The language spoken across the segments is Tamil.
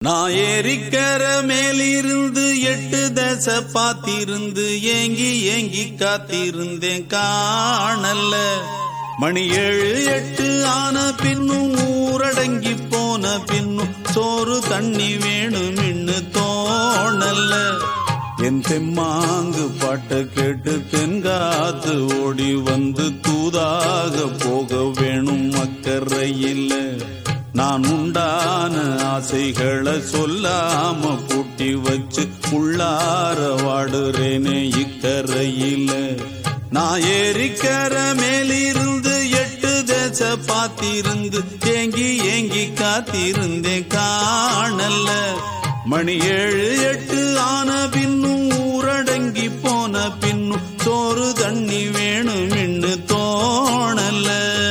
நான் ஏரிக்கர மேலிருந்து 8 தசை பாத்திருந்து ஏங்கி ஏங்கி காத்திருந்தேன் காணல்ல. மணி 7 8 ஆன பின்னும் ஊரடங்கி போன பின்னும் சோறு தண்ணி வேணும் இன்னு தோணல்ல. என் தெம்மாங்கு பாட்ட கேட்டு தென்காத்து ஓடி வந்து தூதாக போக வேணும் அக்கறையில். நான் உண்டான ஆசைகளை சொல்லாம பூட்டி வச்சு உள்ளார வாடுறேனே இக்கரையில. நான் ஏரிக்கர மேலிருந்து 8 தசை பாத்திருந்து ஏங்கி ஏங்கி காத்திருந்தேன் காணல்ல. மணி 7 8 ஆன பின்னும் ஊரடங்கி போன பின்னும் சோறு தண்ணி வேணும் இன்னு தோணல்ல.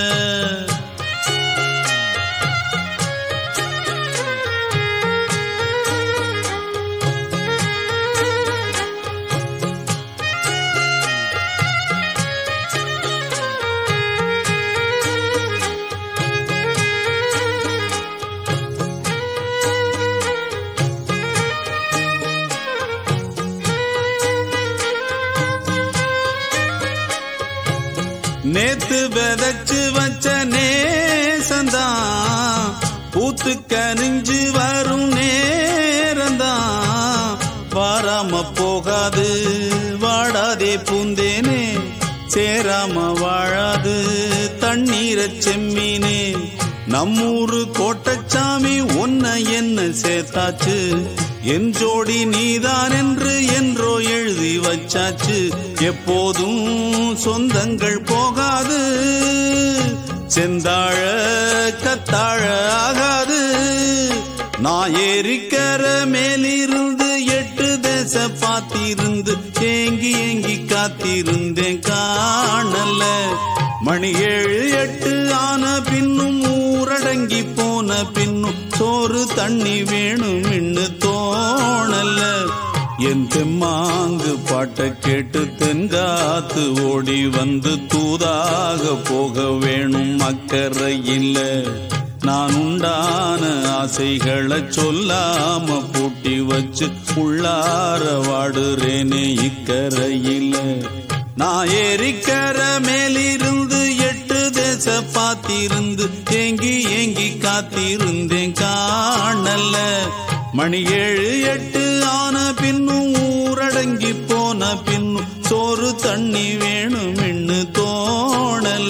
நேத்து விதைச்சு வச்ச நேசந்தான் பூத்து கனிஞ்சு வரும் நேரந்தான். வாராம போகாது வாடாதே பூந்தேனே, சேராம வாழாது தண்ணீரை செம்மீனே. நம்மூரு கோட்டச்சாமி ஒன்ன என்ன சேர்த்தாச்சு, என் ஜோடி நீதான் என்று என்றோ எழுதி வச்சாச்சு. எப்போதும் சொந்தங்கள் போகாது, செந்தாழ கத்தாழ ஆகாது. நான் ஏரிக்கர மேலிருந்து 8 தசை பாத்திருந்து ஏங்கி ஏங்கி காத்திருந்தேன் காணல்ல. மணி 7 8 ஆன பின்னும் ஊரடங்கி போன பின்னும் சோறு தண்ணி வேணும் இன்னு தோணல்ல. என் தெம்மாங்கு பாட்ட கேட்டு தென்காத்து ஓடி வந்து தூதாக போக வேணும் அக்கறையில். நான் உண்டான ஆசைகளை சொல்லாம பூட்டி வச்சு உள்ளார வாடுறேனே இக்கரையில். நான் ஏரிக்கர மேலிருந்து 8 தசை பாத்திருந்து ஏங்கி ஏங்கி காத்திருந்தேன் காணல்ல. மணி 7 8 ஆன பின்னும் ஊரடங்கி போன பின்னும் சோறு தண்ணி வேணும் இன்னு தோணல.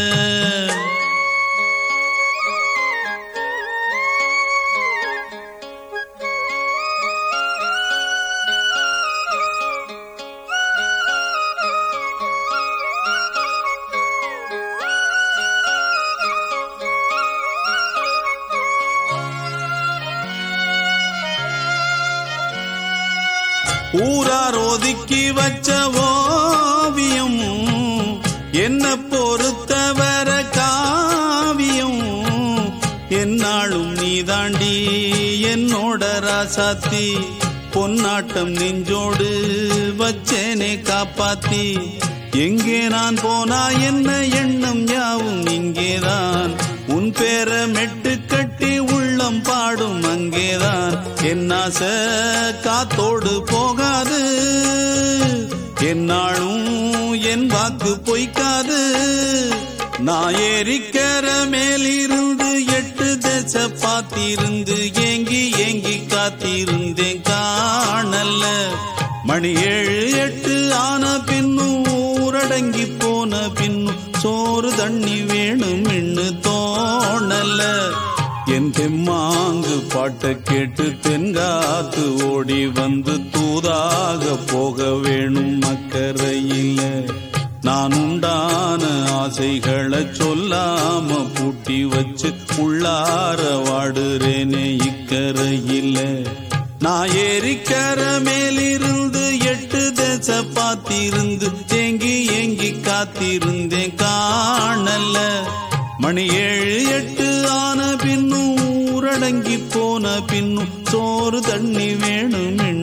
ஊரார் ஒதுக்கி வச்ச ஓவியம் என்ன பொறுத்தவர காவியம். என்னாலும் நீதாண்டி என்னோட ராசாத்தி, பொன்னாட்டம் நெஞ்சோடு வச்சேனே காப்பாத்தி. எங்கே நான் போனா என்ன எண்ணம் யாவும் இங்கேதான், உன் பேர மெட்டு கட்டி உள்ளம் பாடும் அங்கேதான். என் ஆசை காத்தோடு போகாது, என்னாலும் என் வாக்கு பொய்க்காது. நான் ஏரிக்கர மேலிருந்து 8 தசை பாத்திருந்து ஏங்கி ஏங்கி காத்திருந்தேன் காணல்ல. மணி 7 8 ஆன பின்னும் ஊரடங்கி போன பின்னும் சோறு தண்ணி வேணும் இன்னு தோணல்ல. என் தெம்மாங்கு பாட்ட கேட்டு தென்காத்து ஓடி வந்து தூதாக போக வேணும் அக்கறையில். நான் உண்டான ஆசைகளை சொல்லாம பூட்டி வச்சு உள்ளார வாடுறேனே இக்கரையில். நான் ஏரிக்கர மேலிருந்து 8 தசை பாத்திருந்து ஏங்கி ஏங்கி காத்திருந்தேன் காணல்ல. மணி 7 8 ஆன பின்னும் ஊரடங்கி போன பின்னும் சோறு தண்ணி வேணும்.